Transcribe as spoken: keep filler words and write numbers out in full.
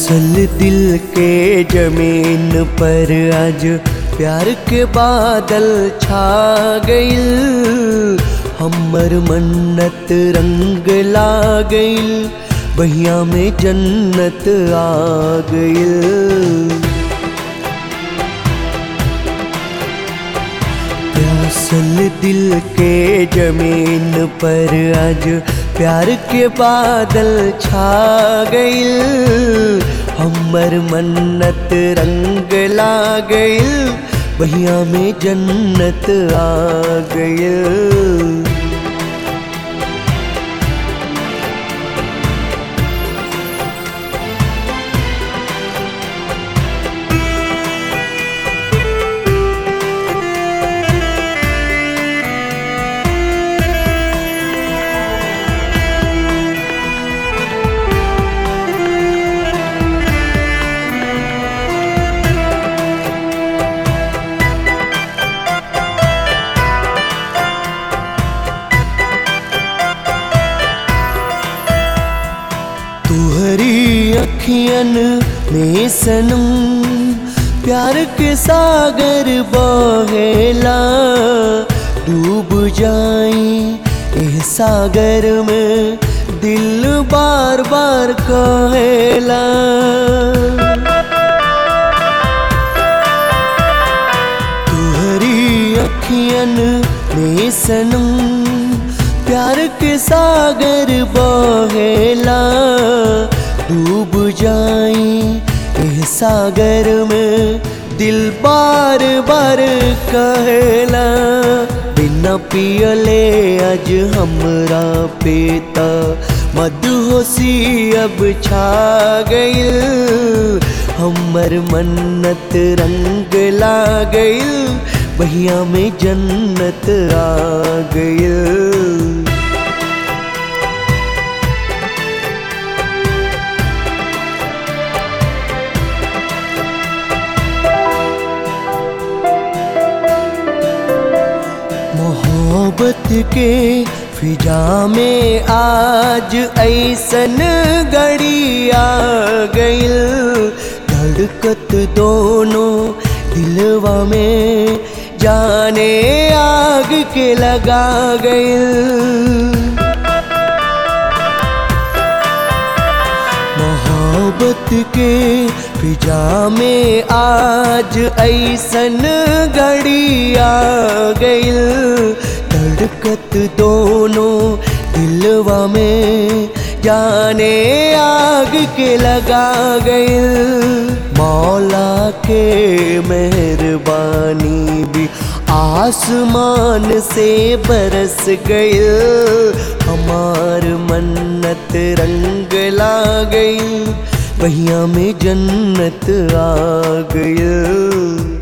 प्यासल दिल के जमीन पर आज प्यार के बादल छा गइल। हमर मन्नत रंग ला गइल, बहिया में जन्नत आ गइल। प्यासल दिल के जमीन पर आज प्यार के बादल छा गइल। हमर मन्नत रंग ला गइल, बहिया में जन्नत आ गइल। तुहरी अखियन में सनम प्यार के सागर बहेला। डूब जाई एह सागर में दिल बार बार कहेला। तुहरी अखियन में सनम प्यार के सागर बहेला। डूब जाई एह सागर में दिल बार बार कहेला। बिना पियले आज हमरा पेता मदहोशी अब छा गइल। हमर मन्नत रंग ला गइल, बहिया में जन्नत आ गइल। मोहब्बत के फिजा में आज ऐसन घड़ी आ गइल। धड़कत दोनों दिलवा में जाने आग के लगा गइल। मोहब्बत के फिजा में आज ऐसन घड़ी आ गइल। धड़कत दोनों दिलवा में जाने आग के लगा गइल। मौला के मेहरबानी भी आसमान से बरस गइल। हमार मन्नत रंग ला गइल, बहिया में जन्नत आ गइल।